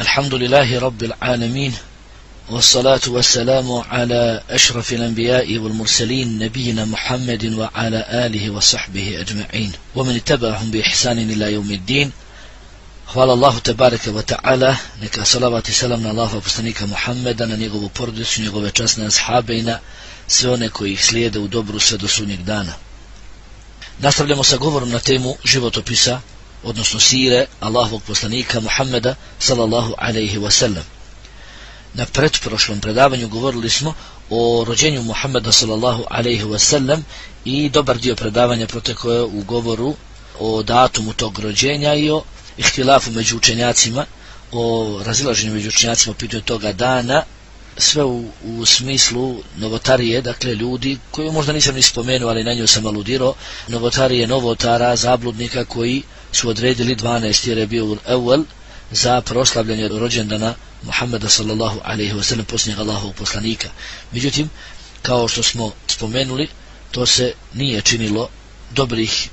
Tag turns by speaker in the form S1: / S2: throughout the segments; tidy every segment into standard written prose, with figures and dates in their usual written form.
S1: الحمد لله رب العالمين والصلاة والسلام على أشرف الأنبياء والمرسلين نبينا محمد وعلى آله وصحبه أجمعين ومن اتبعهم بإحسان إلى يوم الدين. Hvala Allahu tebareke wa ta'ala, neka salavat i salam na Allaha poslanika Muhammeda, na njegovu porodicu, njegove časne ashabe i na sve one koji ih slijede u dobru sve do sudnjeg dana. Nastavljamo sa govorom na temu životopisa, odnosno sire Allahovog poslanika Muhammeda sallallahu alaihi wa sallam. Na pretprošlom predavanju govorili smo o rođenju Muhammeda sallallahu alaihi wa sallam i dobar dio predavanja protekao je u govoru o datumu tog rođenja i o ihtilafu među učenjacima, o razilaženju među učenjacima o pitanju toga dana, sve u smislu novotarije, dakle ljudi koju možda nisam ni spomenuo, ali na nju sam aludirao, novotarije, novotara, zabludnika koji su odredili 12. Rabiul Awwal za proslavljanje rođendana Muhammeda sallallahu alaihi wa sallam, posljednjeg Allahovog poslanika. Međutim, kao što smo spomenuli, to se nije činilo dobrih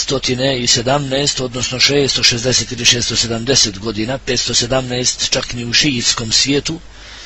S1: 517, odnosno 660 ili 670 godina, 517 čak ni u šijitskom svijetu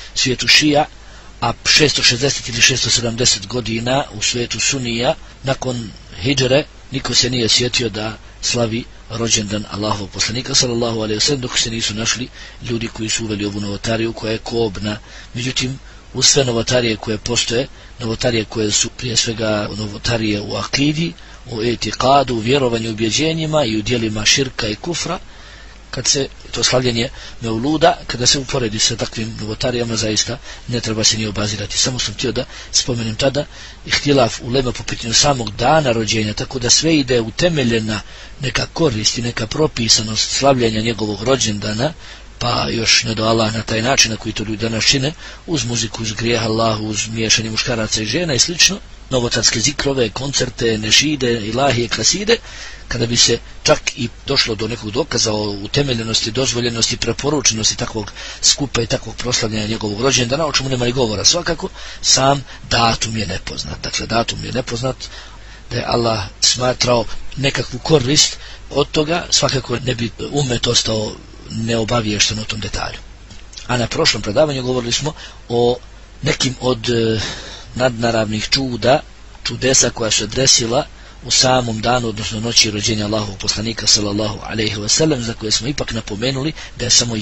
S1: šija, a 660 ili 670 godina u svijetu sunija, nakon hidžre, niko se nije sjetio da slavi rođendan Allahovog poslanika sallallahu alejhi ve sellem, dok se nisu našli ljudi koji su uveli ovu novotariju koja je kobna. Međutim, uz sve novotarije koje postoje, novotarije koje su prije svega novotarije u akidi, u etikadu, u vjerovanju, u ubjeđenjima i u djelima širka i kufra, kad se to slavljenje Mevluda, kada se uporedi sa takvim novotarijama, zaista ne treba se ni obazirati. Samo sam htio da spomenem tada ihtilaf ulema po pitanju samog dana rođenja, tako da sve ide utemeljena neka korist i neka propisanost slavljenja njegovog rođendana, pa još ne do Allah na taj način na koji to ljudi danas čine, uz muziku, uz grijeh Allahu, uz miješanje muškaraca i žena i slično, novotarske zikrove, koncerte, nešide, ilahije, kaside, kada bi se čak i došlo do nekog dokaza o utemeljenosti, dozvoljenosti, preporučenosti takvog skupa i takvog proslavljanja njegovog rođendana, o čemu nema ni govora. Svakako, sam datum je nepoznat. Dakle, datum je nepoznat, da je Allah smatrao nekakvu korist od toga, svakako ne bi umet ostao neobaviješten o tom detalju. A na prošlom predavanju govorili smo o nekim od nadnaravnih čudesa koja se desila u samom danu, odnosno noći rođenja Allahovog poslanika sallallahu alejhi ve sellem, za koje smo ipak napomenuli da je samo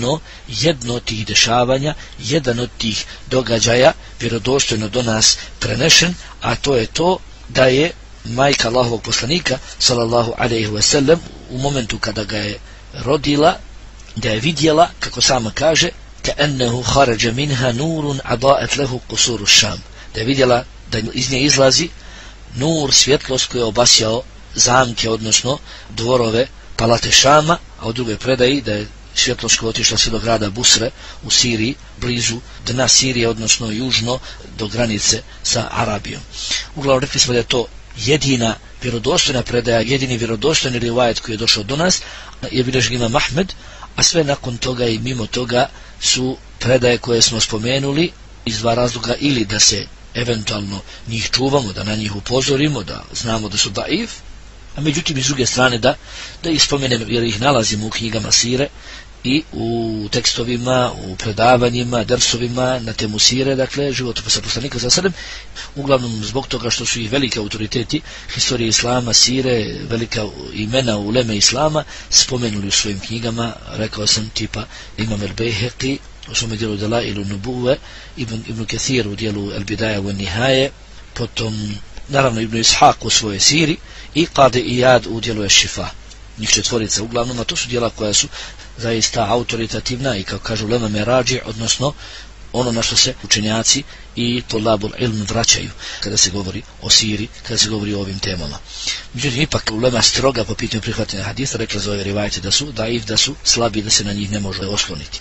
S1: jedno od tih dešavanja, jedan od tih događaja vjerodostojno do nas prenešen, a to je to da je majka Allahovog poslanika sallallahu alejhi ve sellem u momentu kada ga je rodila, da je vidjela, kako sama kaže, كأنه خرج منها نور أضاءت له قصور الشام, da je vidjela da iz nje izlazi nur, svjetlost koji je obasjao zamke, odnosno dvorove palate Šama, a u drugoj predaji da je svjetlost koja otišla sve do grada Busre u Siriji, blizu dna Sirije, odnosno južno do granice sa Arabijom. Uglavnom rekli smo da je to jedina vjerodostojna predaja, jedini vjerodostojni rivajet koji je došao do nas, je bilježi Imam Ahmed, a sve nakon toga i mimo toga su predaje koje smo spomenuli iz dva razloga, ili da se eventualno njih čuvamo, da na njih upozorimo, da znamo da su daif, a međutim iz druge strane da ih spomenem jer ih nalazimo u knjigama sire i u tekstovima, u predavanjima, dersovima na temu sire, dakle životopisa poslanika sallallahu alejhi ve sellem, uglavnom zbog toga što su ih veliki autoriteti historije islama, sire, velika imena uleme islama spomenuli u svojim knjigama. Rekao sam tipa Imam el-Bejheqi u svome dijelu Delailu Nubuve, Ibn Kathir u dijelu El-Bidaja wa Nihaje, potom naravno Ibn Ishaq u svojoj siri i Qadi Iyad u dijelu Eš-Šifa. Njih četvorica uglavnom, a to su dijela koja su zaista autoritativna i, kao kažu ulema, merađi, odnosno ono na što se učenjaci i tulabul ilm vraćaju kada se govori o siri, kada se govori o ovim temama. Međutim, ipak ulema stroga po pitanju prihvatanja hadisa, rekla za ove rivajete da su daif, da su slabi, da se na njih ne može osloniti.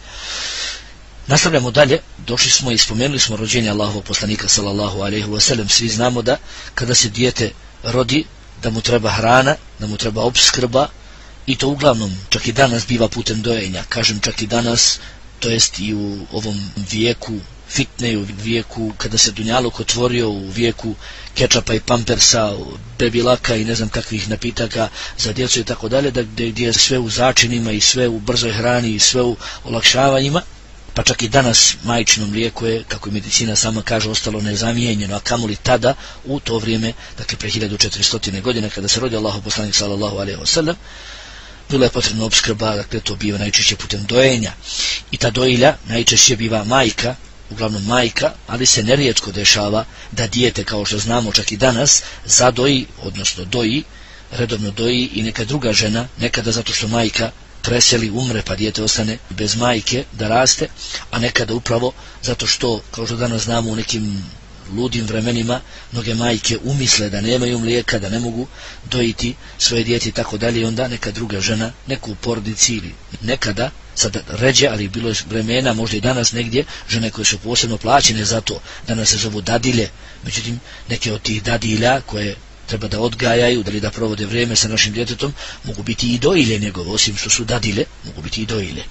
S1: Nastavljamo dalje, došli smo i spomenuli smo rođenje Allahovog poslanika sallallahu alejhi ve sellem. Svi znamo da kada se dijete rodi, da mu treba hrana, da mu treba opskrba, i to uglavnom čak i danas biva putem dojenja. Kažem čak i danas, to jest i u ovom vijeku fitne, u vijeku kada se dunjaluk otvorio, u vijeku kečapa i pampersa, bebilaka i ne znam kakvih napitaka za djecu i tako dalje, gdje je sve u začinima i sve u brzoj hrani i sve u olakšavanjima, pa čak i danas majčino mlijeko je, kako i medicina sama kaže, ostalo nezamijenjeno, a kamoli tada, u to vrijeme, dakle pre 1400 godina, kada se rodio Allahov poslanik sallallahu alejhi ve sellem, bila je potrebna opskrba, dakle to biva najčešće putem dojenja. I ta dojilja najčešće biva majka, uglavnom majka, ali se nerijetko dešava da dijete, kao što znamo čak i danas, zadoji, odnosno doji, redovno doji i neka druga žena, nekada zato što majka preseli, umre, pa dijete ostane bez majke da raste, a nekada upravo zato što, kao što danas znamo, u nekim ludim vremenima mnoge majke umisle da nemaju mlijeka, da ne mogu dojiti svoje dijete i tako dalje, i onda neka druga žena, neku u porodici ili nekada, sada ređe, ali bilo je vremena, možda i danas negdje, žene koje su posebno plaćene za to, danas se zovu dadilje, međutim neke od tih dadilja koje treba da odgajaju, da li da provode vrijeme sa našim djetetom, mogu biti i dojilje njegove, osim što su dadilje, mogu biti i dojilje.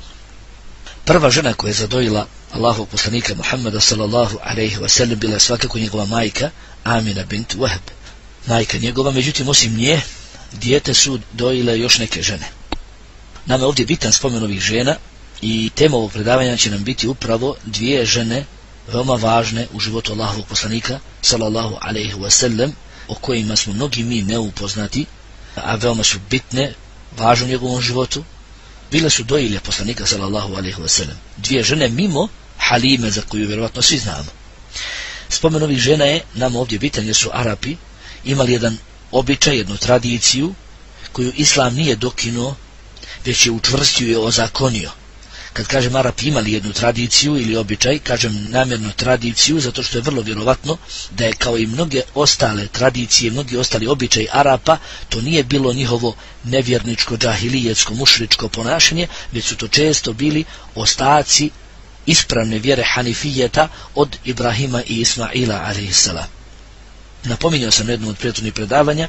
S1: Prva žena koja je zadojila Allahovog poslanika Muhammeda sallallahu alejhi ve sellem bila je svakako njegova majka Amina bint Wahb, majka njegova. Međutim, osim nje, dijete su dojile još neke žene. Nama je ovdje bitan spomen ovih žena i tema ovog predavanja će nam biti upravo dvije žene veoma važne u životu Allahovog poslanika sallallahu alejhi ve sellem, o kojima smo mnogi mi neupoznati, a veoma su bitne, važne u njegovom životu. Bile su dojilje poslanika sallallahu alejhi ve sellem. Dvije žene mimo Halime, za koju vjerovatno svi znamo. Spomen ovih žena je nam ovdje bitan jer su Arapi imali jedan običaj, jednu tradiciju koju Islam nije dokinuo, već je učvrstio i ozakonio. Kad kažem Arapi imali jednu tradiciju ili običaj, kažem namjerno tradiciju, zato što je vrlo vjerovatno da je kao i mnoge ostale tradicije, mnogi ostali običaji Arapa, to nije bilo njihovo nevjerničko, džahilijetsko, mušričko ponašanje, već su to često bili ostaci ispravne vjere Hanifijeta od Ibrahima i Ismaila alejhisselam. Napominjao sam jednom od prethodnih predavanja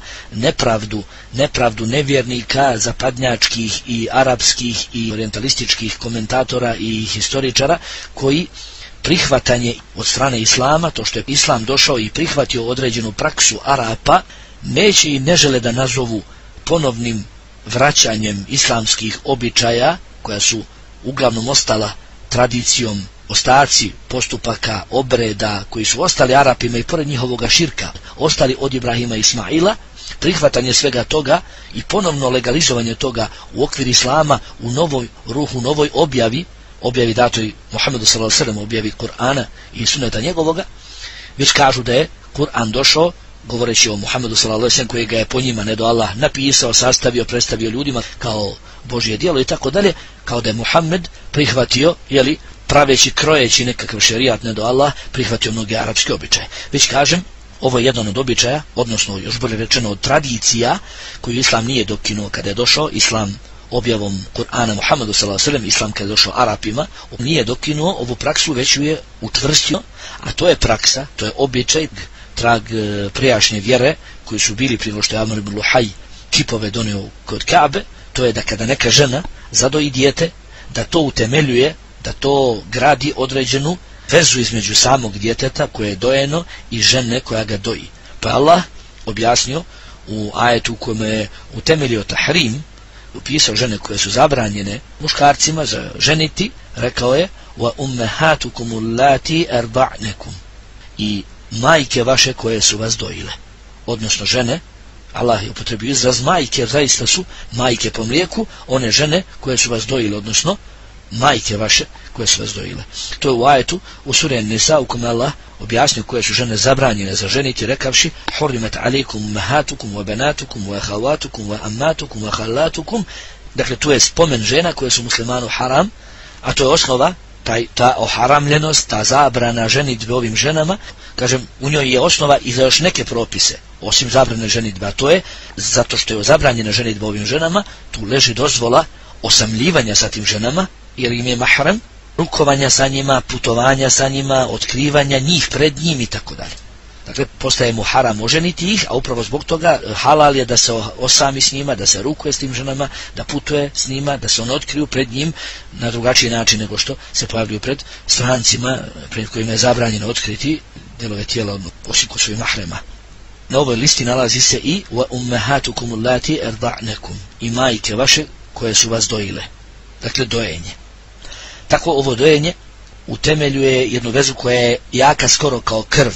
S1: nepravdu nevjernika, zapadnjačkih i arapskih i orientalističkih komentatora i historičara, koji prihvatanje od strane Islama, to što je Islam došao i prihvatio određenu praksu Arapa, neće i ne žele da nazovu ponovnim vraćanjem islamskih običaja, koja su uglavnom ostala tradicijom, ostaci postupaka, obreda koji su ostali Arapima i pored njihovoga širka, ostali od Ibrahima i Ismaila, prihvatanje svega toga i ponovno legalizovanje toga u okvir Islama, u novoj ruhu, novoj objavi datoj Muhammedu sallallahu alejhi ve sellem, objavi Kur'ana i suneta njegovoga, već kažu da je Kur'an došao govoreći o Muhammedu sallallahu alejhi ve sellem, koji ga je po njima nedo Allah napisao, sastavio, predstavio ljudima kao Božje djelo i tako dalje, kao da je Muhammed prihvatio, praveći, krojeći nekakav šerijat nedo Allah, prihvatio mnoge arapske običaje. Već kažem, ovo je jedan od običaja, odnosno još bolje rečeno od tradicija, koju Islam nije dokinuo kada je došao. Islam objavom Kur'ana Muhammedu sallallahu alejhi ve sellem, Islam kada je došao Arapima, nije dokinuo ovu praksu, već ju je učvrstio, a to je praksa, to je običaj, trag prijašnje vjere koji su bili prije što je Amr ibn Luhaj kipove donio kod Kabe. To je da kada neka žena zadoji dijete, da to utemeljuje, da to gradi određenu vezu između samog djeteta koje je dojeno i žene koja ga doji. Pa Allah objasnio u ajetu u kojem je utemeljio tahrim, upisao žene koje su zabranjene muškarcima za ženiti, rekao je wa ummahatukum allati arba'nakum, i majke vaše koje su vas dojile, odnosno žene. Allah je upotrebio izraz majke, jer zaista su majke po mlijeku one žene koje su vas dojile, odnosno majke vaše koje su vas dojile. To je u ajetu u suri An-Nisa, u kome Allah objasnio koje su žene zabranjene za ženiti, rekavši hurimat alejkum ummahatukum wa banatukum wa akhawatukum wa ammatukum wa khalatukum. Dakle, tu je spomen žena koje su muslimanu haram, a to je osnova, ta oharamljenost, ta zabrana ženitbe ovim ženama. Kažem, u njoj je osnova i za još neke propise, osim zabrane ženitbe, a to je zato što je zabranjena ženitba ovim ženama, tu leži dozvola osamljivanja sa tim ženama, jer im je mahram, rukovanja sa njima, putovanja sa njima, otkrivanja njih pred njim i tako dalje. Dakle, postaje mu haram oženiti ih, a upravo zbog toga halal je da se osami s njima, da se rukuje s tim ženama, da putuje s njima, da se one otkriju pred njim na drugačiji način nego što se pojavljuju pred strancima, pred kojima je zabranjeno otkriti delove tijela osim kod svojih mahrema. Na ovoj listi nalazi se i wa ummahatukum allati arda'nakum, i majke vaše koje su vas dojile. Dakle, dojenje. Tako ovo dojenje utemeljuje jednu vezu koja je jaka skoro kao krv.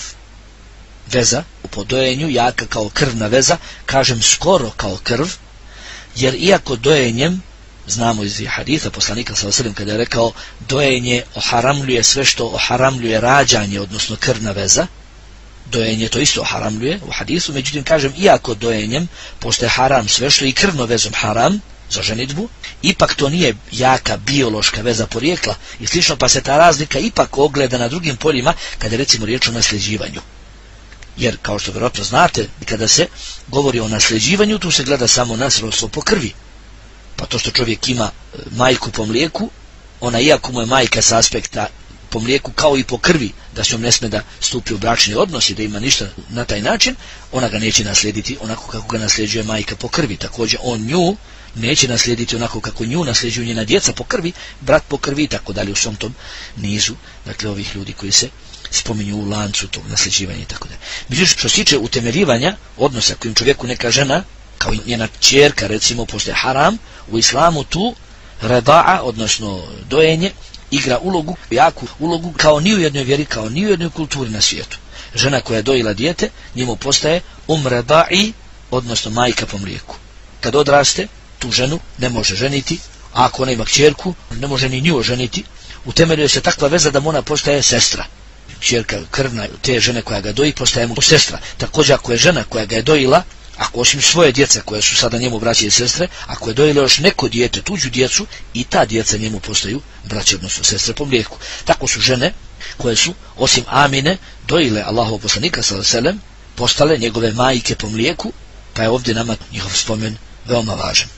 S1: Veza po dojenju jaka kao krvna veza, kažem skoro kao krv, jer iako dojenjem, znamo iz haditha poslanika sallallahu alejhi ve sellem kada je rekao dojenje oharamljuje sve što oharamljuje rađanje, odnosno krvna veza, dojenje to isto oharamljuje u hadisu, međutim kažem iako dojenjem postaje haram sve što i krvno vezom haram za ženidbu, ipak to nije jaka biološka veza porijekla i slično, pa se ta razlika ipak ogleda na drugim poljima kada je recimo riječ o nasljeđivanju. Jer, kao što vjerojatno znate, kada se govori o nasljeđivanju, tu se gleda samo na srodstvo po krvi. Pa to što čovjek ima majku po mlijeku, ona iako mu je majka s aspekta po mlijeku kao i po krvi, da se njom ne sme da stupi u bračni odnos i da ima ništa na taj način, ona ga neće naslijediti onako kako ga nasljeđuje majka po krvi. Također on nju neće naslijediti onako kako nju nasljeđuju njena djeca po krvi, brat po krvi i tako dalje u svom tom nizu, dakle ovih ljudi koji se spominju u lancu tog nasljeđivanja i tako dalje. Međutim, što se tiče utemeljivanja odnosa kojim čovjeku neka žena, kao i njena ćerka recimo, postaje haram, u islamu tu reda'a, odnosno dojenje, igra ulogu, jaku ulogu kao ni u jednoj vjeri, kao ni u jednoj kulturi na svijetu. Žena koja je dojila dijete, njemu postaje reda'i, odnosno majka po mlijeku. Kad odraste, tu ženu ne može ženiti, a ako ona ima kćerku, ne može ni nju ženiti, utemeljuje se takva veza da mu ona postaje sestra. Kćerka krvna te žene koja ga doji postaje mu sestra. Također ako je žena koja ga je dojila, ako osim svoje djece koje su sada njemu braće i sestre, ako je dojila još neko dijete, tuđu djecu, i ta djeca njemu postaju braće, odnosno sestre po mlijeku. Tako su žene koje su osim Amine dojile Allahovog poslanika sallallahu alejhi ve sellem postale njegove majke po mlijeku, pa je ovdje nama njihov spomen veoma važan.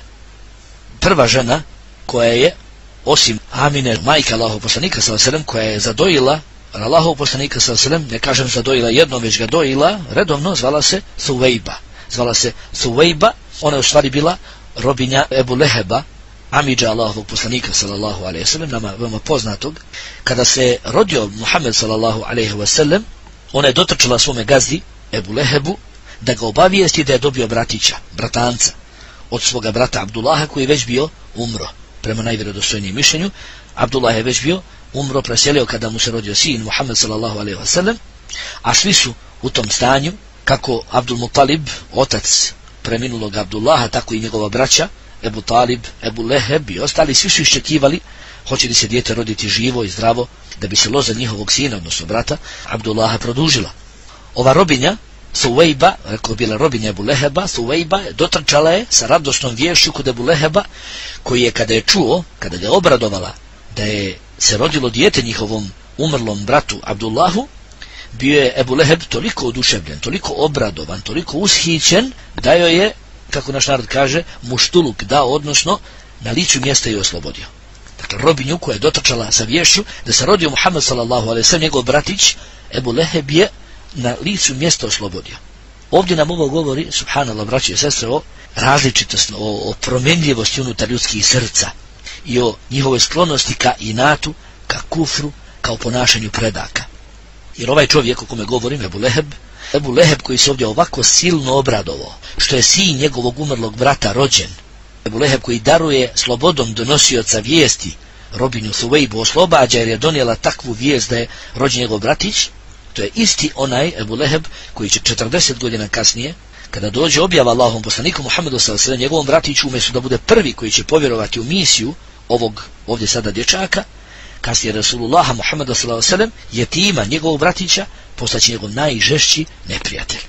S1: Prva žena koja je osim Amine majka Allahovog poslanika sallallahu alejhi ve sellem, koja je zadojila Allahovog poslanika sallallahu alejhi ve sellem, ne kažem zadojila jednom, već ga dojila redovno, zvala se Thuvejba. Ona je u stvari bila robinja Ebu Leheba, amidža Allahovog poslanika sallallahu alejhi ve sellem, nama veoma poznatog. Kada se rodio Muhammed sallallahu alejhi ve sellem, ona je dotrčala svome gazdi Ebu Lehebu da ga obavijesti da je dobio bratanca od svoga brata Abdullaha, koji je već bio umro. Prema najvjerodostojnijem mišljenju, Abdullah je već bio umro, preselio kada mu se rodio sin Muhammed sallallahu alejhi ve sellem, a svi su u tom stanju, kako Abdul Muttalib, otac preminulog Abdullaha, tako i njegova braća Ebu Talib, Ebu Leheb i ostali, svi su iščekivali hoće li se dijete roditi živo i zdravo, da bi se loza njihovog sina, odnosno brata Abdullaha, produžila. Ova robinja Thuvejba, rekao bila robinja Ebu Leheba, Thuvejba dotrčala je sa radosnom viješću kod Ebu Leheba, koji je kada je čuo, kada ga je obradovala da je se rodilo dijete njihovom umrlom bratu Abdullahu, bio je Ebu Leheb toliko oduševljen, toliko obradovan, toliko ushićen, da joj je, kako naš narod kaže, muštuluk dao, odnosno na licu mjesta je oslobodio. Dakle, robinju koja je dotrčala sa vješću da se rodio Muhammed sallallahu alejhi ve sellem, njegov bratić Ebu Leheb je na licu mjesta oslobodio. Ovdje nam ovo govori, subhanallah, braće i sestre, o različitosti, o promjenljivosti unutar ljudskih srca i o njihovoj sklonosti ka inatu, ka kufru, kao ponašanju predaka. Jer ovaj čovjek o kome govorim, Ebu Leheb koji se ovdje ovako silno obradovao, što je sin njegovog umrlog brata rođen, Ebu Leheb koji daruje slobodom donosioca vijesti robinju Thuvejbu, oslobađa jer je donijela takvu vijest da je rođen njegov bratić, to je isti onaj Ebu Leheb koji će 40 godina kasnije, kada dođe objava Allahovom poslaniku Muhammedu sallallahu alejhi ve sellem, njegovom bratiću, umjesto da bude prvi koji će povjerovati u misiju ovog ovdje sada dječaka, kasnije Rasulullaha Muhammeda sallallahu alejhi ve sellem, jetima njegovog bratića, postaće njegov najžešći neprijatelj.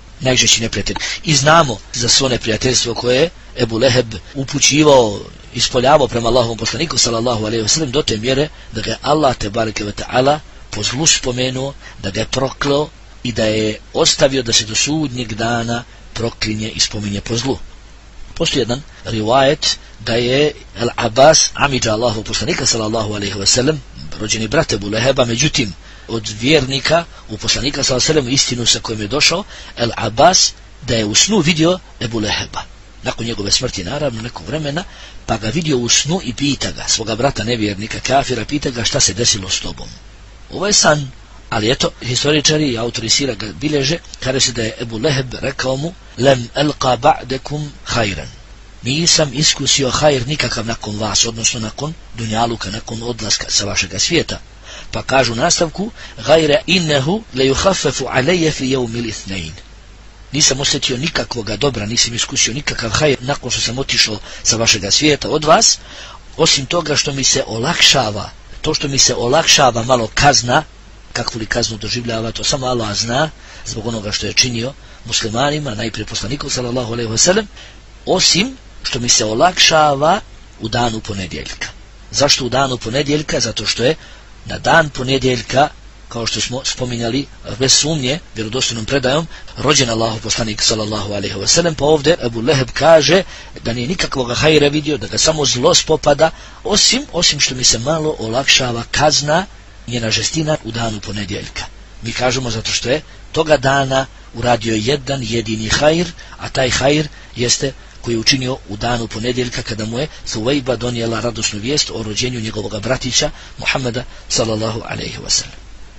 S1: I znamo za svo neprijateljstvo koje je Ebu Leheb upućivao, ispoljavao prema Allahovom poslaniku sallallahu alejhi ve sellem, do te mjere da ga Allah tebareke ve taala po zlu spomenuo, da ga je prokleo i da je ostavio da se do sudnjeg dana proklinje i spominje po zlu. Postoji jedan rivajet da je Al-Abbas, amidža Allahovog poslanika sallallahu alejhi ve sellem, rođeni brat Ebu Leheba, međutim od vjernika u poslanika sallallahu alejhi ve sellem istinu sa kojom je došao El Abbas, da je u snu vidio Ebu Leheba. Nakon njegove smrti, naravno, nekog vremena, pa ga vidio u snu i pita ga, svoga brata nevjernika, kafira, pita ga šta se desilo s tobom. Ovo je san, ali eto, historičari i autori sira ga bilježe, kaže se da je Ebu Leheb rekao mu, lem elqa ba'dekum hajran. Nisam iskusio hajr nikakav nakon vas, odnosno nakon dunjaluka, nakon odlaska sa vašega svijeta. Pa kažu u nastavku, gajre innehu le yuhaffefu alejje fi jevmil ithnein. Nisam osjetio nikakvoga dobra, nisam iskusio nikakav hajr nakon što sam otišao sa vašega svijeta od vas, osim toga što mi se olakšava, to što mi se olakšava malo kazna, kakvu li kaznu doživljava, to samo Allah zna, zbog onoga što je činio muslimanima, najprije poslaniku sallallahu alejhi ve sellem, osim što mi se olakšava u danu ponedjeljka. Zašto u danu ponedjeljka? Zato što je na dan ponedjeljka, kao što smo spominjali, bez sumnje, vjerodostojnom predajom, rođen Allahu poslanik sallallahu alejhi ve sellem, pa ovdje Ebu Leheb kaže da nije nikakvog hajra vidio, da ga samo zlo spopada, osim što mi se malo olakšava kazna, njena žestina u danu ponedjeljka. Mi kažemo zato što je toga dana uradio jedan jedini hajr, a taj hajr jeste koji je učinio u danu ponedjeljka kada mu je Thuvejba donijela radosnu vijest o rođenju njegovog bratića Muhammeda sallallahu alejhi ve sellem.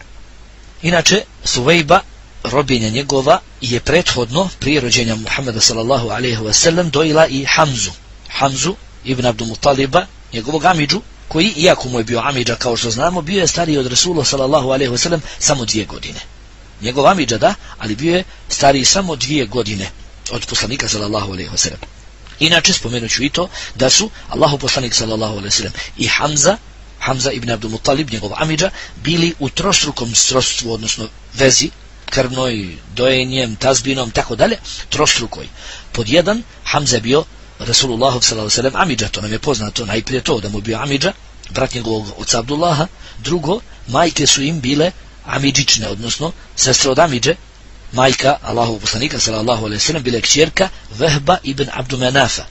S1: Inače, Thuvejba, robinja njegova, je prethodno prije rođenja Muhammeda sallallahu alejhi ve sellem dojila i Hamzu ibn Abdul Mutaliba, njegovog amidžu, koji, iako mu je bio amidža, kao što znamo, bio je stariji od Resula sallallahu alejhi ve sellem samo 2 godine. Njegov amidža da, ali bio je stariji samo 2 godine od poslanika sallallahu alejhi ve sellem. Inače, spomenut ću i to da su Allahu poslanik sallallahu alejhi ve sellem i Hamza ibn Abdul Muttalib, njegov amidža, bili u trostrukom srodstvu, odnosno vezi, krvnoj, dojenjem, tazbinom, tako dalje, trostrukoj. Pod jedan, Hamza je bio Rasulullahu sallallahu alejhi ve sellem amidža, to nam je poznato, najprije to da mu je bio amidža, brat njegovog oca Abdullaha. Drugo, majke su im bile amidžične, odnosno sestre od amidže. Majka Allahovog poslanika sallallahu alejhi ve sellem bila kćerka Vehba ibn Abdumenafa,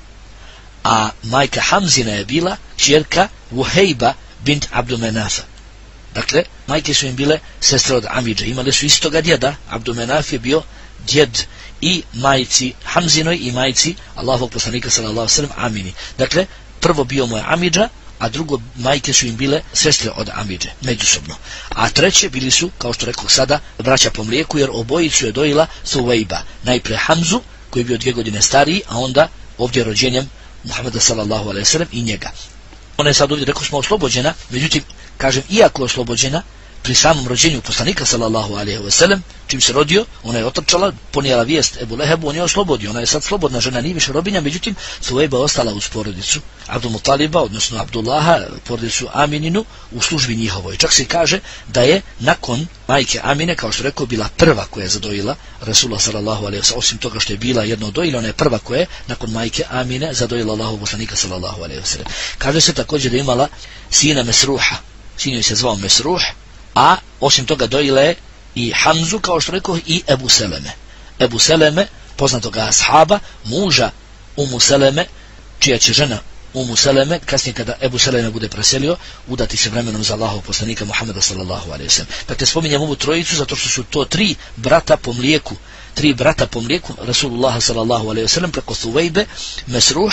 S1: a majka Hamzina je bila kćerka Vuhejba bint Abdumenafa. Dakle, majke su im bile sestre od amidže, imali su istoga djeda. Abdumenaf je bio djed i majci Hamzinoj i majci Allahovog poslanika sallallahu alejhi ve sellem Amini. Dakle, prvo bio mu je amidža, a drugo, majke su im bile sestre od amidže, međusobno. A treće bili su, kao što rekao sada, braća po mlijeku, jer obojicu je dojila Thuvejba. Najprije Hamzu, koji je bio 2 godine stariji, a onda ovdje rođenjem Muhammeda sallallahu alejhi ve sellem i njega. Ona je sad ovdje, rekao smo, oslobođena, međutim, kažem, iako je oslobođena, pri samom rođenju poslanika sallallahu alejhi ve sellem, čim se rodio, ona je otrčala, ponijela vijest Ebu Lehebu, on je oslobodio, ona je sad slobodna žena, nije više robinja, međutim, Thuvejba ostala uz porodicu Abdul Mutaliba, odnosno Abdullaha, porodicu Amininu, u službi njihovoj. Čak se kaže da je nakon majke Amine, kao što rekao, bila prva koja je zadojila Rasulullah sallallahu alejhi ve sellem, osim toga što je bila jedno dojila, ona je prva koja je nakon majke Amine zadojila Allahovog poslanika sallallahu alejhi ve sellem. Kaže se također da je imala sina Mesruha, sin joj se zvao Mesruh, a osim toga dojila je i Hamzu, kao što rekao, i Ebu Seleme. Ebu Seleme, poznatoga ashaba, muža Umu Seleme, čija će žena Umu Seleme, kasnije kada Ebu Seleme bude preselio, udati se vremenom za Allahov poslanika Muhammeda sallallahu alejhi ve sellem. Dakle, spominjem ovu trojicu zato što su to 3 brata po mlijeku, 3 brata po mlijeku Rasulullah sallallahu alejhi ve sellem, preko Thuvejbe, Mesruh,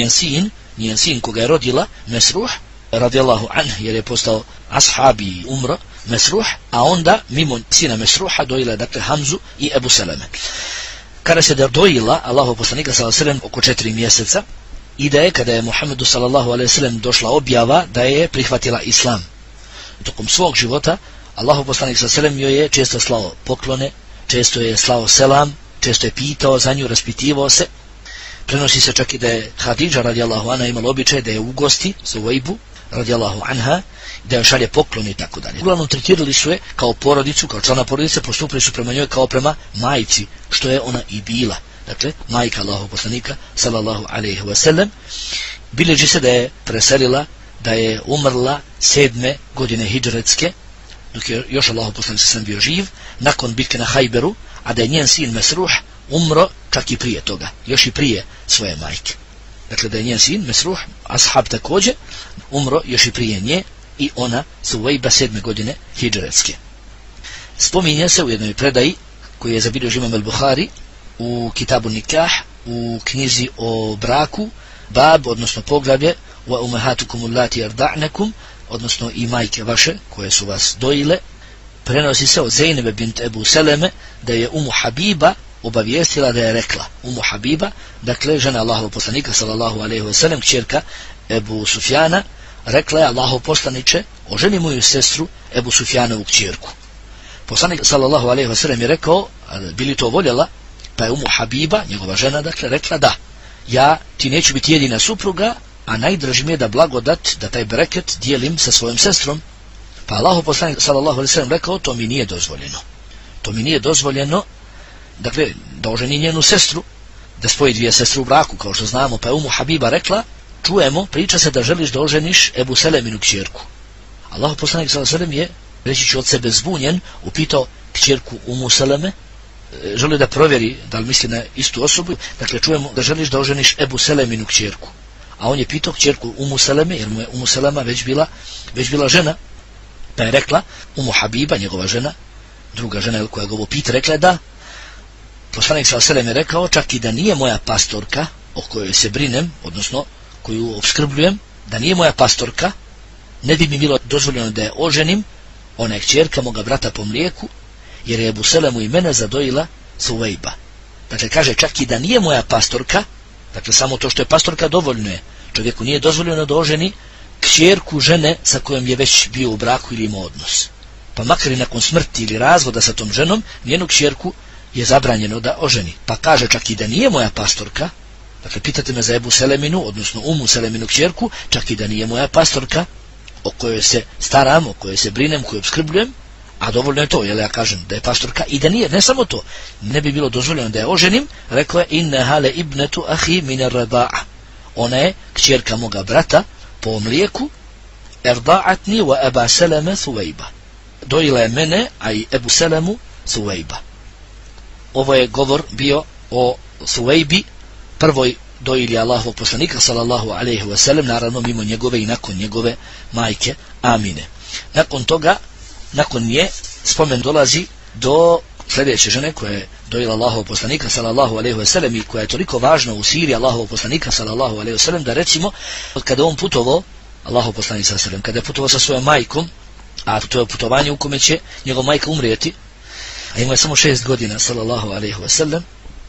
S1: njen sin koga je rodila, Mesruh, radijallahu anh, jer je postao ashab i umro, Mesruh, a onda mimo sina Mesruha dojila, dakle, Hamzu i Ebu Seleme. Kada se dojila Allahov poslanika sallallahu alejhi ve sellem oko 4 mjeseca, i da je, kada je Muhammedu sallallahu alejhi ve sellem došla objava, da je prihvatila islam. Tokom svog života Allahov poslanik sallallahu alejhi ve sellem joj je često slao poklone, često je slao selam, često je pitao za nju, raspitivao se. Prenosi se čak i da je Hadidža radijallahu anha imala običaj da je ugosti Thuvejbu radijallahu anha, da joj šalje poklone i tako dalje. Uglavnom tretirali su je kao porodicu, kao člana porodice, postupili su prema njoj kao prema majci, što je ona i bila. Dakle, majka Allahovog poslanika sallallahu alejhi ve sellem. Bilježi se da je preselila, da je umrla 7. godine hidžretske, dok je još Allahov poslanik sam bio živ, nakon bitke na Hajberu, a da je njen sin Mesruh umro čak i prije toga, još i prije svoje majke. Dakle, da je njen sin Mesruh, ashab također, umro još i prije nje, i ona Thuvejba 7. godine hidžretske. Spominje se u jednoj predaji koji je zabilježio Imam al-Buhari u Kitabu Nikah, u knjizi o braku, bab, odnosno poglavlje wa umahatukum allati arda'nakum, odnosno i majke vaše koje su vas dojile. Prenosi se od Zeynebe bint Ebu Seleme da je Umu Habiba obavijestila da je rekla, Umu Habiba, dakle žena Allahovog poslanika sallallahu alejhi ve sellem, kćerka Ebu Sufjana, rekla je: Allahov poslaniče, oženi moju sestru Ebu Sufjanovu kćerku. Poslanik sallallahu alejhi ve sellem je rekao, bili to voljela, pa je Umu Habiba, njegova žena, dakle rekla: da, ja ti neću biti jedina supruga, a najdraži mi je da blagodat, da taj bereket dijelim sa svojom sestrom. Pa Allahov poslanik sallallahu alejhi ve sellem rekao: to mi nije dozvoljeno. To mi nije dozvoljeno, dakle, da oženi njenu sestru, da spoji dvije sestre u braku, kao što znamo. Pa je Umu Habiba rekla: čujemo, priča se da želiš da oženiš Ebu Seleminu kćerku. Allahov poslanik sallallahu alejhi ve sellem je, reći ću od sebe zbunjen, upitao kćerku Umu Seleme, želi da provjeri da li misli na istu osobu. Dakle, čujemo da želiš da oženiš Ebu Seleminu kćerku. A on je pitao kćerku Umu Seleme, jer mu je Umu Selema već bila žena. Pa je rekla Umu Habiba, njegova žena, druga žena koja ga ovo pita, rekla je da. Poslanik sallallahu alejhi ve sellem je rekao: čak i da nije moja pastorka o kojoj se brinem, odnosno koju opskrbljujem, da nije moja pastorka, ne bi mi bilo dozvoljeno da je oženim, ona je kćerka moga brata po mlijeku, jer je Ebu Selemu i mene zadojila Suvejba. Dakle, kaže, čak i da nije moja pastorka, dakle, samo to što je pastorka dovoljno je. Čovjeku nije dozvoljeno da oženi kćerku žene sa kojom je već bio u braku ili imao odnos. Pa makar i nakon smrti ili razvoda sa tom ženom, njenu kćerku je zabranjeno da oženi. Pa kaže, čak i da nije moja pastorka, dakle, pitate me za Ebu Seleminu, odnosno Umu Seleminu kćerku, čak i da nije moja pastorka, o kojoj se staram, o kojoj se brinem, koju opskrbljujem, a dovoljno je to, jer ja kažem da je pastorka, i da nije, ne samo to, ne bi bilo dozvoljeno da je oženim, rekao je: inna hale ibnetu ahi min ar-rada'a, ona je kćerka moga brata po mlijeku, erda'atni wa Aba Seleme Suvejba, dojila je mene, a i Ebu Selemu Suvejba. Ovo je govor bio o Suvejbi, prvoj dojili Allahovog poslanika sallallahu alejhi ve sellem, naravno mimo njegove i nakon njegove majke Amine. Nakon toga, nakon nje, spomen dolazi do sljedeće žene koja je dojila Allahovog poslanika sallallahu alejhi ve sellem i koja je toliko važna u siri Allahovog poslanika sallallahu alejhi ve sellem, da recimo kada on putovao, Allahov poslanik sallallahu alejhi ve sellem, kada je putovao sa svojom majkom, a to je putovanje u kome će njegova majka umrijeti, a ima je samo 6 godina sallallahu alejhi ve sellem,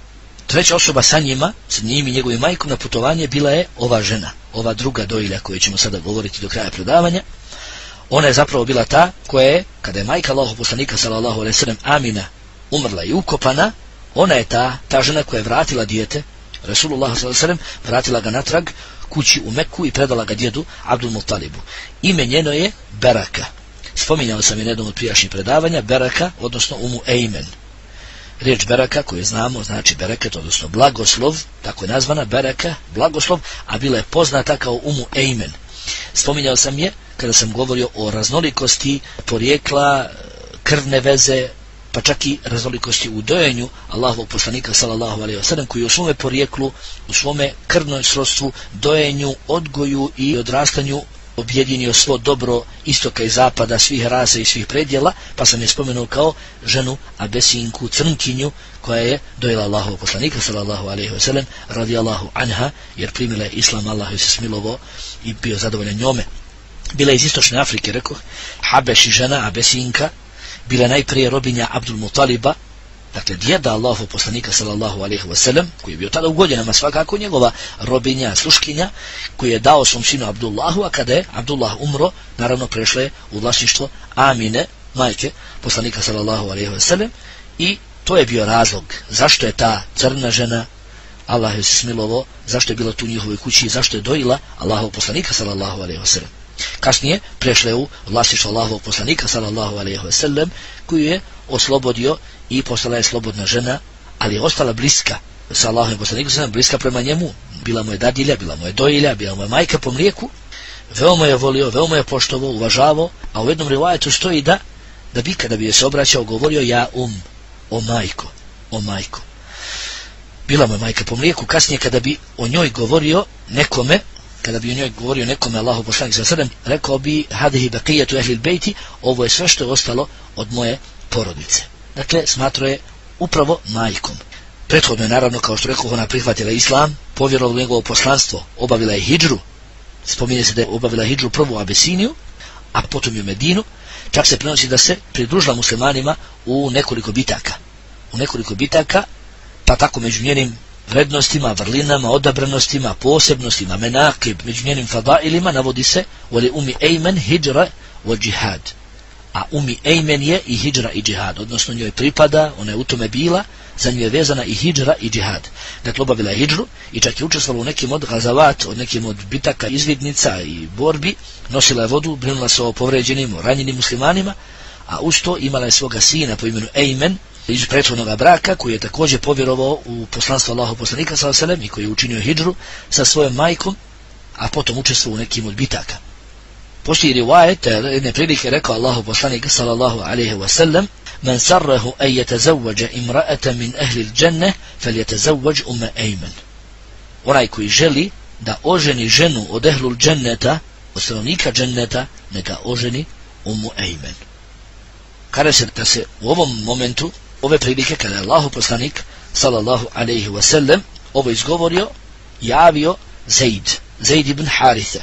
S1: treća osoba sa njim i njegovim majkom na putovanje bila je ova žena, ova druga dojilja koju ćemo sada govoriti do kraja predavanja. Ona je zapravo bila ta koja je, kada je majka Allahov poslanika sallallahu alejhi ve sellem Amina umrla i ukopana, ona je ta žena koja je vratila dijete Rasulullah sallallahu alejhi ve sellem, vratila ga natrag kući u Meku i predala ga djedu Abdul Muttalibu. Ime njeno je Beraka. Spominjao sam je jednom od prijašnjih predavanja, Beraka, odnosno Umu Ejmen. Riječ Beraka koju znamo znači bereket, odnosno blagoslov, tako je nazvana Beraka, blagoslov, a bila je poznata kao Umu Ejmen. Spominjao sam je kada sam govorio o raznolikosti porijekla, krvne veze, pa čak i raznolikosti u dojenju Allahovog poslanika sallallahu alejhi ve sellem, koji u svome porijeklu, u svome krvnom srodstvu, dojenju, odgoju i odrastanju objedinio svo dobro istoka i zapada, svih rasa i svih predjela, pa sam je spomenuo kao ženu Abesinku, crnkinju, koja je dojela Allahovog poslanika sallallahu alejhi ve sellem radijallahu anha, jer primila je islam, Allah joj se smilovao i bio zadovoljan njome. Bila je iz istočne Afrike, rekao, Habeši žena, Abesinka, bila najprije robinja Abdul Muttaliba, dakle djeda Allahovog poslanika sallallahu alejhi ve sellem, koji je bio tada u godinama svakako njegova robinja, sluškinja, koji je dao svom sinu Abdullahu, a kada je Abdullah umro, naravno prešlo je u vlasništvo Amine, majke poslanika sallallahu alejhi ve sellem, i to je bio razlog zašto je ta crna žena, Allah joj se smilovao, zašto je bila tu u njihovoj kući, zašto je dojila Allahovog poslanika sallallahu alejhi ve sellem. Kasnije prešle u vlasništvo Allahovog poslanika sallallahu alejhi ve sellem, koju je oslobodio i postala je slobodna žena, ali je ostala bliska sa Allahovim poslanikom, bliska prema njemu, bila mu je dadilja, bila mu je dojilja, bila mu je majka po mlijeku, veoma je volio, veoma je poštovao, uvažavao, a u jednom rivajetu stoji da bi kada bi je se obraćao govorio ja o majko, o majko. Bila mu je majka po mlijeku. Kasnije kada bi o njoj govorio nekome, Allahov poslanik sallallahu alejhi ve sellem, rekao bi hadihi baqiyatu ahli al-bayti, ovo je sve što je ostalo od moje porodice. Dakle, smatrao je upravo majkom. Prethodno je naravno, kao što rekao, ona prihvatila islam, povjerovala u njegovo poslanstvo, obavila je hidžru. Spominje se da je obavila hidžru prvo u Abesiniju, a potom i u Medinu. Čak se prenosi da se pridružila muslimanima u nekoliko bitaka, pa tako među njenim vrednostima, vrlinama, odabranostima, posebnostima, menakib, među njenim fadailima navodi se wali umi ejmen hidžra wal džihad. A umi ejmen je i hidžra i džihad, odnosno njoj pripada, ona je u tome bila, za nju je vezana i hidžra i džihad. Dakle, obavila je hidžru i čak je učestvovala u nekim od gazavat, od nekim od bitaka, izvidnica i borbi, nosila je vodu, brinula se o povređenim, o ranjenim muslimanima, a uz to imala je svoga sina po imenu Ejmen iz prethodnog braka, koji je također povjerovao u poslanstvo Allahov poslanika sallallahu alejhi ve sellem i koji je učinio hidžru sa svojom majkom, a potom učestvovao u nekim od bitaka. Postoji rivajet, jedne prilike rekao Allahov poslanik sallallahu alejhi ve sellem: "Men sarrahu an yatazawwaja imra'atan min ahli al-jannah falyatazawwaj Ejmen." Onaj koji želi da oženi ženu od ehlul dženneta, od stanovnika dženneta, neka oženi Ejmen. Kada se da se u ovom momentu, ove prilike, kada je Allahov poslanik sallallahu alejhi ve sellem ovo izgovorio, javio Zaid ibn Haritha.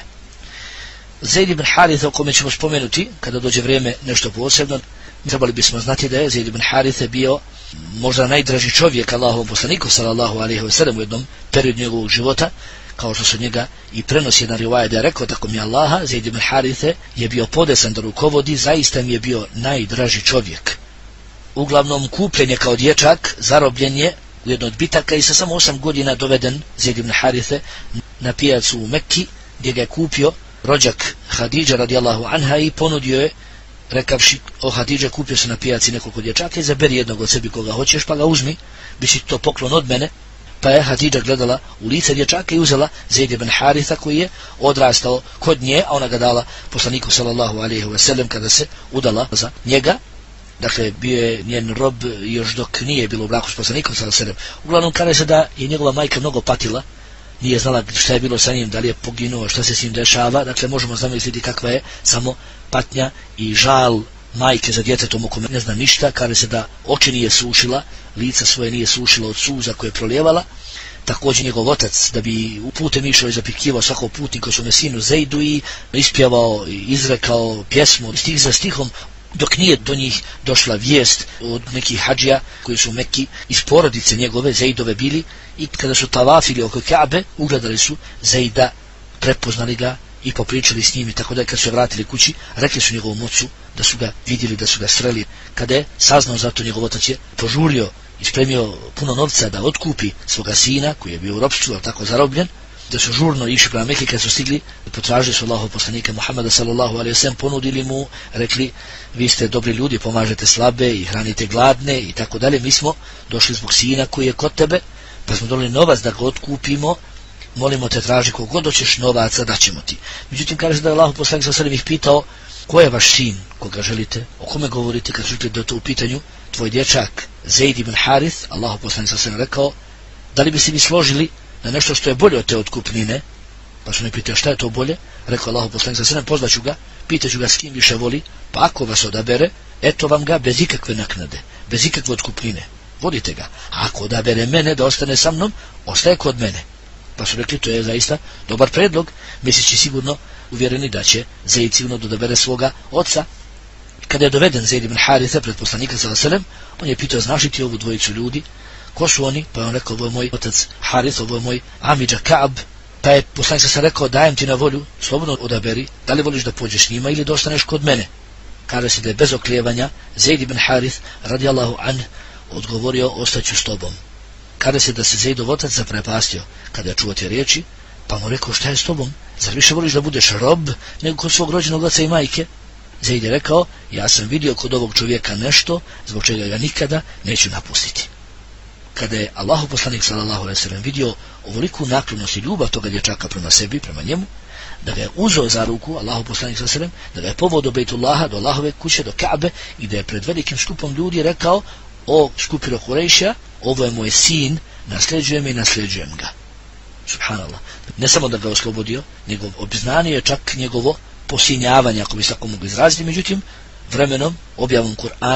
S1: Zaid ibn Haritha, o kome ćemo spomenuti kada dođe vrijeme nešto posebno, trebali bismo znati da je Zaid ibn Haritha bio možda najdraži čovjek Allahovom poslaniku sallallahu alejhi ve sellem u jednom periodu njegovog života, kao što se njega i prenosi jedan rivajet da je rekao: "Tako mi Allaha, Zaid ibn Haritha je bio podesan da rukovodi, zaista mi je bio najdraži čovjek." Uglavnom kupljen je kao dječak, zarobljen je u jednoj od bitaka i sa samo 8 godina doveden Zaid ibn Haritha na pijacu u Mekki, gdje ga je kupio rođak Hadidža radijallahu anha i ponudio je, rekavši: "O Hadidža, kupio se na pijaci nekoliko dječaka, izaberi jednog od sebi koga hoćeš, pa ga uzmi, biće to poklon od mene." Pa je Hadidža gledala u lice dječaka i uzela Zaid ibn Haritha, koji je odrastao kod nje, a ona ga dala poslaniku sallallahu alejhi ve sellem kada se udala za njega. Dakle, bio je njen rob još dok nije bilo u braku s poslanikom sallallahu alejhi ve sellem. Uglavnom, kaže se da je njegova majka mnogo patila, nije znala šta je bilo sa njim, da li je poginuo, šta se s njim dešava. Dakle, možemo zamisliti kakva je samo patnja i žal majke za djetetom o kome ne zna ništa. Kaže se da oči nije sušila, lica svoje nije sušila od suza koje je prolijevala. Također njegov otac, da bi putem išao i zapikivao svakog putnika u svome sinu Zaidu i ispjevao i izrekao pjesmu stih za stihom, dok nije do njih došla vijest od nekih hadžija koji su u Mekki iz porodice njegove Zaidove bili, i kada su tavafili oko Kabe, ugledali su Zaida, prepoznali ga i popričali s njim i tako da. Kad su se vratili kući, rekli su njegovom ocu da su ga vidjeli, da su ga sreli. Kada je saznao za to, njegov otac je požurio i spremio puno novca da otkupi svoga sina koji je bio u ropstvu, ali tako zarobljen, da su žurno išli prema Mekki. Kad su stigli, potražili su Allahov poslanika Muhameda sallallahu alejhi ve sellem, ponudili mu, rekli: "Vi ste dobri ljudi, pomažete slabe i hranite gladne i tako dalje. Mi smo došli zbog sina koji je kod tebe, pa smo donijeli novac da ga otkupimo, molimo te, traži kogod hoćeš novaca, daćemo ti." Međutim, kaže da je Allahov poslanik sallallahu alejhi ve sellem ih pitao: "Ko je vaš sin koga želite, o kome govorite?" Kad su rekli da je to u pitanju tvoj dječak Zaid ibn Harith, Allahov poslanik sallallahu alejhi ve sellem rekao: "Da li bi se vi složili na nešto što je bolje od te otkupnine?" Pa su ne pitali: "Šta je to bolje?" Rekao Allahov poslanik sallallahu alejhi ve sellem: "Pozvaću ga, pitaću ga s kim više voli, pa ako vas odabere, eto vam ga bez ikakve naknade, bez ikakve otkupnine, vodite ga. A ako odabere mene da ostane sa mnom, ostaje kod mene." Pa su rekli: "To je zaista dobar predlog, misleći sigurno uvjereni da će Zaid sigurno da odabere svoga oca." Kada je doveden Zaid ibn Haritha pred poslanika sallallahu alejhi ve sellem, on je pitao: "Znaš li ti ovu dvojicu ljudi? Ko su oni?" Pa je on rekao: "Ovo je moj otac Harith, ovo je moj amidža Ka'b." Pa je poslanik sallallahu alejhi ve sellem rekao: "Dajem ti na volju, slobodno odaberi, da li voliš da pođeš s njima ili da ostaneš kod mene." Kaže se da je bez oklijevanja Zaid ibn Harith radijallahu anh odgovorio: "Ostaću s tobom." Kaže se da se Zaidov otac zaprepastio kada je čuo te riječi, pa mu rekao: "Šta je s tobom? Zar više voliš da budeš rob nego kod svog rođenog oca i majke?" Zaid je rekao: "Ja sam vidio kod ovog čovjeka nešto zbog čega ga nikada neću napustiti." Kada je Allahov poslanik sallallahu alejhi ve sellem vidio ovoliku naklonost i ljubav toga dječaka prema sebi, prema njemu, da ga je uzeo za ruku, Allahov poslanik sallallahu alejhi ve sellem, da ga je poveo do Bejtullaha, do Allahove kuće, do Kabe, i da je pred velikim skupom ljudi rekao: "O skupino Kurejša, ovo je moj sin, nasljeđujem i nasljeđujem ga." Subhanallah. Ne samo da ga oslobodio, nego obznanio je čak njegovo posinjavanje, ako bi se tako mogli izraziti. Međutim, vremenom, objavom Kur'ana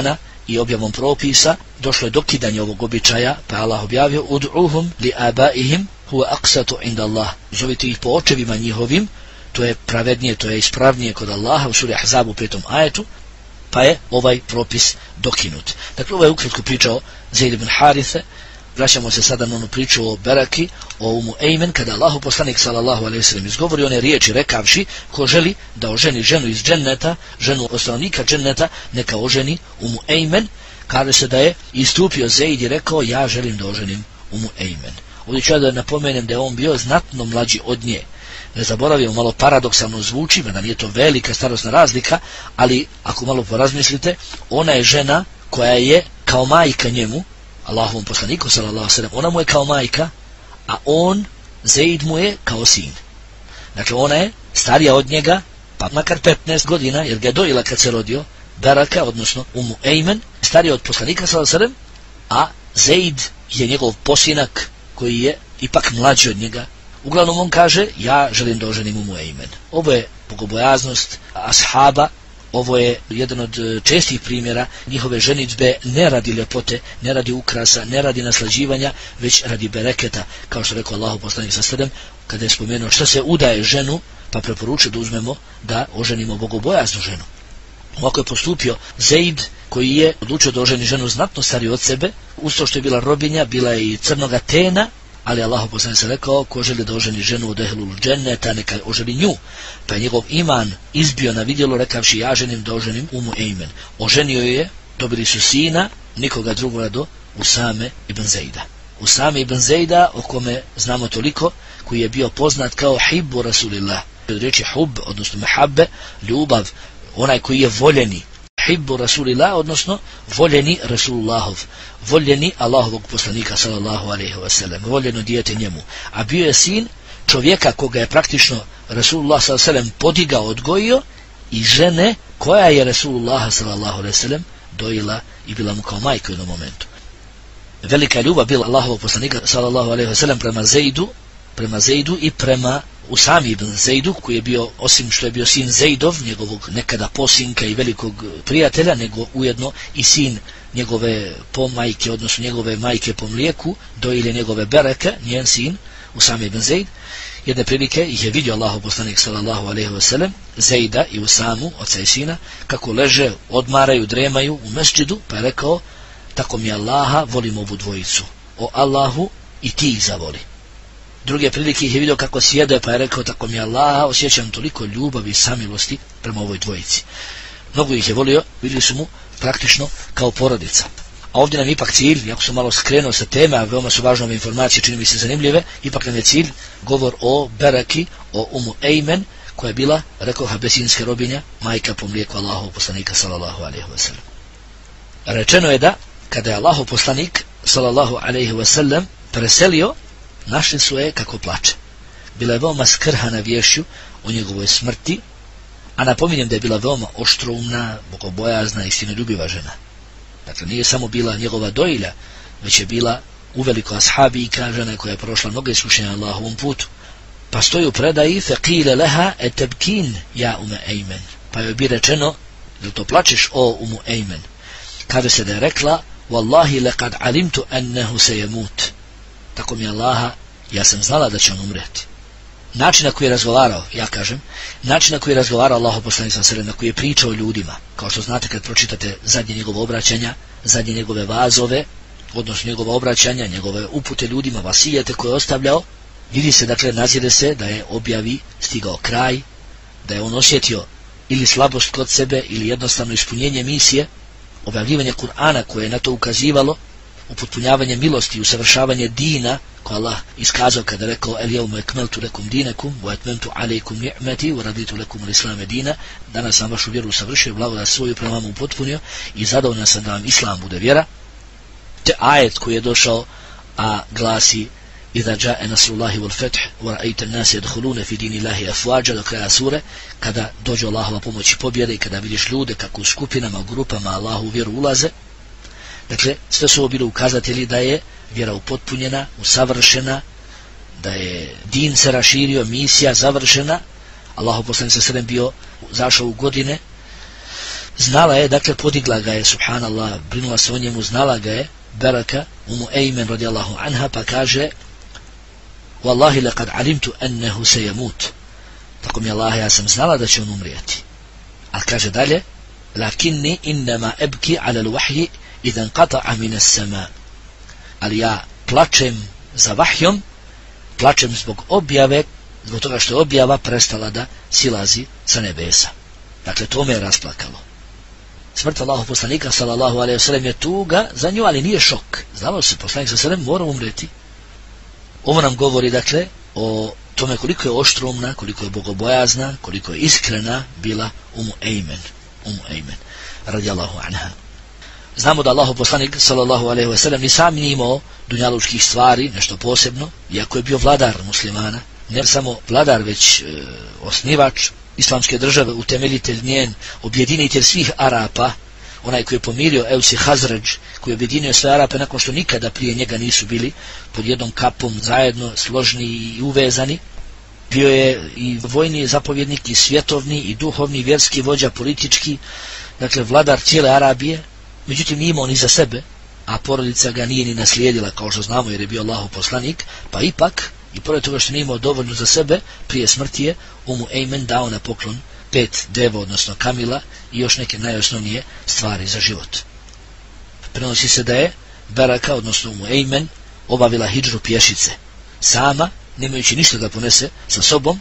S1: i objavom propisa došlo je do kidanja ovog običaja, pa je Allah objavio ud'uhum li abaihim huwa aqsatu inda Allah. Zovite ih po očevima njihovim, to je pravednije, to je ispravnije kod Allaha u suri Ahzab u 5. ajetu, pa je ovaj propis dokinut. Dakle, ovo je ukratko pričao Zaid ibn Harithe. Vraćamo se sada na onu priču o Beraki, o Umu Ejmen, kada Allahu poslanik sallallahu alejhi ve sellem izgovori one riječi rekavši: ko želi da oženi ženu iz dženneta, ženu od stanovnika dženneta, neka oženi Umu Ejmen. Kaže se da je istupio Zaid i rekao: ja želim da oženim Umu Ejmen. Ovdje ću ja da napomenem da je on bio znatno mlađi od nje. Ne zaboravimo, malo paradoksalno zvuči, da nije to velika starosna razlika, ali ako malo porazmislite, ona je žena koja je kao majka njemu, Allahovom poslaniku sallallahu alejhi ve sellem, ona mu je kao majka, a on, Zaid, mu je kao sin. Dakle, ona je starija od njega, pa makar 15 godina, jer ga je dojila kad se rodio, Beraka, odnosno Umu Ejmen, starija od poslanika sallallahu alejhi ve sellem, a Zaid je njegov posinak koji je ipak mlađi od njega. Uglavnom on kaže: ja želim da oženim Umu Ejmen. Ovo je bogobojaznost ashaba. Ovo je jedan od čestih primjera njihove ženidbe, ne radi ljepote, ne radi ukrasa, ne radi naslađivanja, već radi bereketa, kao što rekao Allahu poslanik sallallahu alejhi ve sellem kada je spomenuo što se udaje ženu, pa preporučuje da uzmemo da oženimo bogobojaznu ženu. Ovako je postupio Zaid, koji je odlučio da oženi ženu znatno stariju od sebe, uz to što je bila robinja, bila je i crnoga tena, ali Allahu poslanik se rekao: ko želi da oženi ženu od ehlul dženneta, neka oženi nju. Pa je njegov iman izbio na vidjelo rekavši: ja želim da oženim Umu Ejmen. Oženio je, dobili su sina, nikoga drugoga do Usame ibn Zaida. Usame ibn Zaida, o kome znamo toliko, koji je bio poznat kao hibbu Rasulillah. Od riječi hub, odnosno mehabbe, ljubav, onaj koji je voljeni. Hibbu Rasulillah, odnosno voljeni Rasulullahov, voljeni Allahovog poslanika sallallahu alejhi ve sellem, voljeno dijete njemu. A bio je sin čovjeka koga je praktično Rasulullah sallallahu alejhi ve sellem podigao, odgojio, i žene koja je Rasulullah sallallahu alejhi ve sellem dojila i bila mu kao majka u jednom momentu. Velika ljubav bila Allahovog poslanika sallallahu alejhi ve sellem prema Zaidu i prema Usami ibn Zaidu, koji je bio, osim što je bio sin Zaidov, njegovog nekada posinka i velikog prijatelja, nego ujedno i sin njegove pomajke, odnosno njegove majke po mlijeku, dojilje njegove Bereke, njen sin, Usami ibn Zaid. Jedne prilike ih je vidio Allahov poslanik sallallahu alejhi ve sellem, Zaida i Usamu, oca i sina, kako leže, odmaraju, dremaju u mesdžidu, pa je rekao: tako mi Allaha, volim ovu dvojicu. O Allahu, i ti ih zavoli. Druge prilike ih je vidio kako sjede, pa je rekao: tako mi Allaha, osjećam toliko ljubavi i samilosti prema ovoj dvojici. Mnogo ih je volio, vidjeli su mu praktično kao porodica. A ovdje nam ipak cilj, iako sam malo skrenuo sa teme, a veoma su važne ove informacije, čini mi se zanimljive, ipak nam je cilj govor o Beraki, o Umu Ejmen, koja je bila, rekao, habesinska robinja, majka po mlijeku Allahov poslanika sallallahu alejhi ve sellem. Rečeno je da kada je Allahov poslanik sallallahu alejhi ve sellem preselio, našli su je kako plače. Bila je veoma skrhana vješću o njegovoj smrti, a napominjem da je bila veoma oštroumna, bogobojazna i istinoljubiva žena. Dakle, nije samo bila njegova dojilja, već je bila uveliko ashabijka, žena koja je prošla mnoge iskušenja na Allahovom putu. Pa stoji u predaji: faqila laha atebkin ja Umu Ejmen. Pa joj bi rečeno: jel to plačeš, o Umu Ejmen? Kaže se da je rekla: wallahi laqad alimtu annahu sayamut. Tako mi Allaha, ja sam znala da će on umreti. Način na koji je razgovarao, ja kažem, način na koji je razgovarao Allahov poslanik sallallahu alejhi ve sellem, na koji je pričao ljudima, kao što znate kad pročitate zadnje njegove obraćanja, zadnje njegove vazove, odnosno njegove obraćanja, njegove upute ljudima, vasijete koje je ostavljao, vidi se, dakle, nazire se da je objavi stigao kraj, da je on osjetio ili slabost kod sebe ili jednostavno ispunjenje misije, objavljivanje Kur'ana koje je na to ukazivalo, upotpunjavanje milosti i usavršavanje dina koje Allah iskazao kada je rekao: el jevme ekmeltu lekum dinekum wa etmentu alejkum ni'meti wa raditu lekum l-islame dina. Danas sam vašu vjeru usavršio, blagodat svoju prema vam upotpunio i zadovoljan sam da vam islam bude vjera. Te ajet koji je došao, a glasi: iza jaa nasrullahi wal fath wa ra'aita an-nasa yadkhuluna fi dinillahi afwaja, do kraja sure, kada dođe Allahova pomoć i pobjeda i kada vidiš ljude kako u skupinama, u grupama Allahu vjeru ulaze. Dakle, sve su ovo bili ukazatelji da je vjera upotpunjena, usavršena, da je din se raširio, misija završena. Allahov poslanik sallallahu alejhi ve sellem bio zašao u godine znala je, dakle podigla ga je, subhanallah, brinula se o njemu, znala ga je Beraka Umu Ejmen radijallahu anha, pa kaže Wallahi laqad alimtu annahu sayamut, tako mi Allah, ja sam znala da će on umrijeti. Ali kaže dalje, lakinni innama ebki ala l-wahyi idan qata'a min as-sama, ali ja plačem za vahjom, plačem zbog objave, zbog toga što je objava prestala da silazi sa nebesa. Dakle, to me je rasplakalo. Smrt Allahov poslanika sallallahu alejhi ve sellem je tuga za nju, ali nije šok. Znalo se, poslanik sallallahu alejhi ve sellem mora umreti. Ovo nam govori, dakle, o tome koliko je oštrumna, koliko je bogobojazna, koliko je iskrena bila Umu Ejmen, radijallahu anha. Znamo da Allahov poslanik sallallahu alejhi ve sellem ni sam nije imao dunjalučkih stvari, nešto posebno, iako je bio vladar muslimana, ne samo vladar, već osnivač islamske države, utemeljitelj njen, objedinitelj svih Arapa, onaj koji je pomirio Eus i Hazređ, koji je objedinio sve Arape nakon što nikada prije njega nisu bili pod jednom kapom zajedno, složni i uvezani. Bio je i vojni zapovjednik, i svjetovni, i duhovni, vjerski vođa, politički, dakle vladar cijele Arabije, međutim nije imao ni za sebe, a porodica ga nije ni naslijedila, kao što znamo, jer je bio Allahov poslanik, pa ipak, i pored toga što nije imao dovoljno za sebe, prije smrti je Umu Ejmen dao na poklon 5 deva, odnosno kamila, i još neke najosnovnije stvari za život. Prenosi se da je Beraka, odnosno Umu Ejmen, obavila hidžru pješice, sama, nemajući ništa da ponese sa sobom,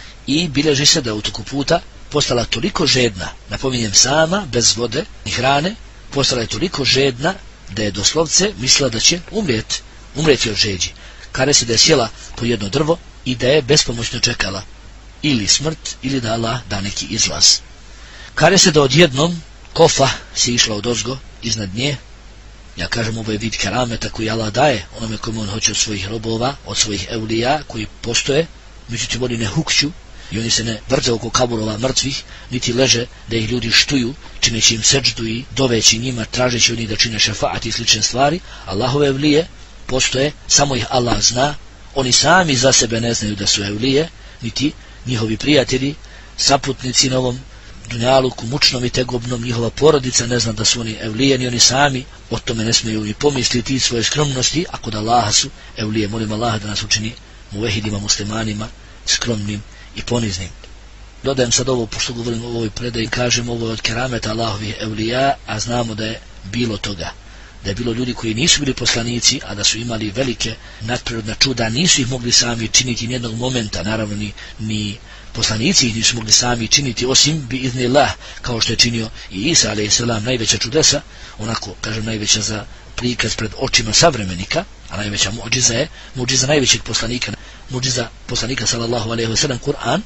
S1: i bilježi se da u toku puta postala toliko žedna, napominjem sama, bez vode ni hrane, postala je toliko žedna da je doslovce mislila da će umrijeti od žeđi. Kaže se da je sjela po jedno drvo i da je bespomoćno čekala ili smrt ili da Allah da neki izlaz. Kaže se da odjednom kofa se išla odozgo iznad nje. Ja kažem, ovo je vid kerameta koji Allah daje onome kome on hoće od svojih robova, od svojih eulija koji postoje, međutim oni ne hukću i oni se ne vrte oko kaburova mrtvih, niti leže da ih ljudi štuju, čineći im seđdu i doveći njima, tražeći od njih da čine šefaat i slične stvari. Allahove eulije postoje, samo ih Allah zna, oni sami za sebe ne znaju da su eulije, niti njihovi prijatelji, saputnici na ovom dunjaluku, mučnom i tegobnom, njihova porodica ne zna da su oni eulije, ni oni sami o tome ne smiju ni pomisliti svoje skromnosti, a kod Allaha su eulije. Molim Allaha da nas učini muvehidima, muslimanima, skromnim i poniznim. Dodajem sad ovo, pošto govorim o ovoj predaji, kažem ovo od kerameta Allahovih eulija, a znamo da je bilo toga, da je bilo ljudi koji nisu bili poslanici, a da su imali velike nadprirodna čuda, nisu ih mogli sami činiti nijednog momenta, naravno ni poslanici ih nisu mogli sami činiti, osim bi iznillah, kao što je činio i Isa a.s. najveća čudesa, onako, kažem, najveća za prikaz pred očima savremenika, a najveća muđiza je muđiza najvećeg poslanika, muđiza poslanika sallallahu alejhi ve sellem, Kur'an.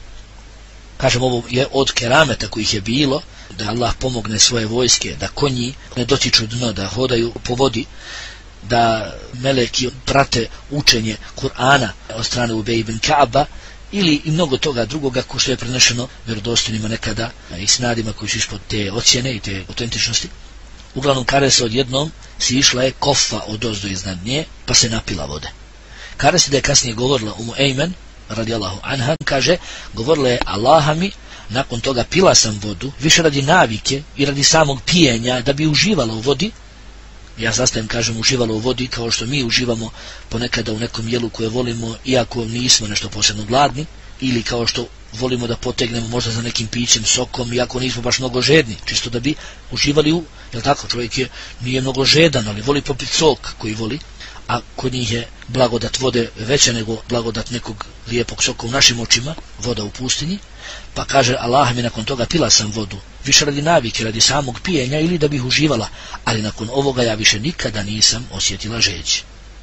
S1: Kažem, ovo je od kerameta kojih je bilo, da Allah pomogne svoje vojske, da konji ne dotiču dno, da hodaju po vodi, da meleki prate učenje Kur'ana od strane Ubej ibn Ka'ba, ili i mnogo toga drugoga ko što je prenešeno vjerodostojnima nekada i snadima koji su ispod te ocjene i te autentičnosti. Uglavnom, kare se odjednom si išla je kofa odozdo iznad nje, pa se napila vode. Kare se da je kasnije govorila Umu Ejmen radijallahu anha, kaže, govorila je, Allaha mi, nakon toga pila sam vodu, više radi navike i radi samog pijenja, da bi uživala u vodi. Ja zastajem, kažem, uživala u vodi kao što mi uživamo ponekada u nekom jelu koje volimo, iako nismo nešto posebno gladni, ili kao što volimo da potegnemo možda za nekim pićem, sokom, iako nismo baš mnogo žedni, čisto da bi uživali u, jel tako, čovjek nije mnogo žedan, ali voli popiti sok koji voli, a kod njih je blagodat vode veća nego blagodat nekog lijepog soka u našim očima, voda u pustinji. Pa kaže, Allah mi, nakon toga pila sam vodu, više radi navike, radi samog pijenja ili da bih uživala, ali nakon ovoga ja više nikada nisam osjetila žeđ.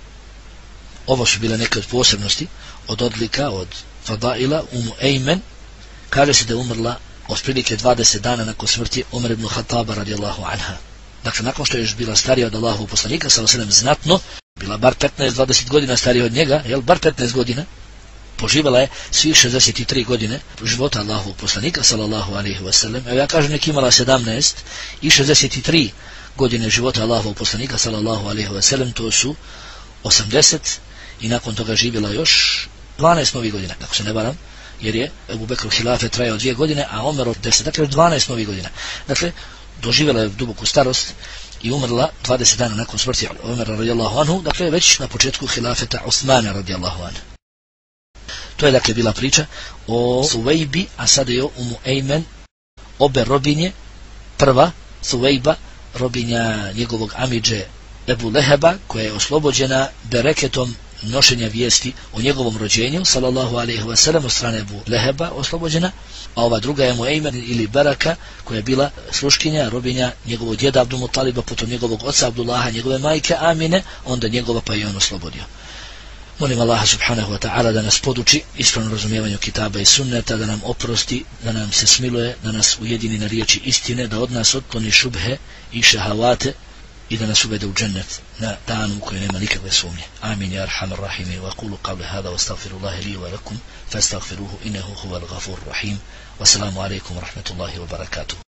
S1: Ovo su bile neke od posebnosti, od odlika, od fadaila Umu Ejmen. Kaže se da je umrla otprilike 20 dana nakon smrti Omer ibn Khattaba radijallahu anha. Dakle, nakon što je još bila starija od Allahovog poslanika sallallahu alejhi ve sellem, znatno, bila bar 15-20 godina starija od njega, bar 15 godina, poživala je svih 63 godine života Allahovog poslanika sallallahu alejhi ve sellem. Evo ja kažem, neki imala 17 i 63 godine života Allahovog poslanika sallallahu alejhi ve sellem, to su 80, i nakon toga živjela još 12 novih godina, ako se ne varam, jer je Ebu Bekr hilafe trajao 2 godine, a Omer od 10, dakle 12 novih godina. Dakle, doživjela je duboku starost i umrla 20 dana nakon smrti Omera radijallahu anhu, dakle već na početku hilafeta Osmana radijallahu anhu. To je dakle bila priča o Suvejbi, a sada je Umu Ejmen, obe robinje. Prva, Suvejba, robinja njegovog amidže Ebu Leheba, koja je oslobođena bereketom nošenja vijesti o njegovom rođenju, sallallahu alejhi ve sellem, od strane Ebu Leheba oslobođena, a ova druga je Muejmen ili Baraka, koja je bila sluškinja, robinja njegovog djeda Abdul Mutaliba, potom njegovog oca Abdullaha, njegove majke Amine, onda njegova, pa je on oslobodio. Molim Allaha subhanahu wa ta'ala da nas poduči ispravnom razumijevanju kitaba i sunneta, da nam oprosti, da nam se smiluje, da nas ujedini na riječi istine, da od nas otkloni šubhe i šehavate i da nas uvede u džennet na danu u kojoj nema nikakve sumnje. Amin ya arhamar rahimi. Wa qulu qavli hada wa astaghfirullahi li wa lakum fastaghfiruhu innahu huwal ghafurur rahim. Wassalamu alaikum wa rahmatullahi wa barakatuh.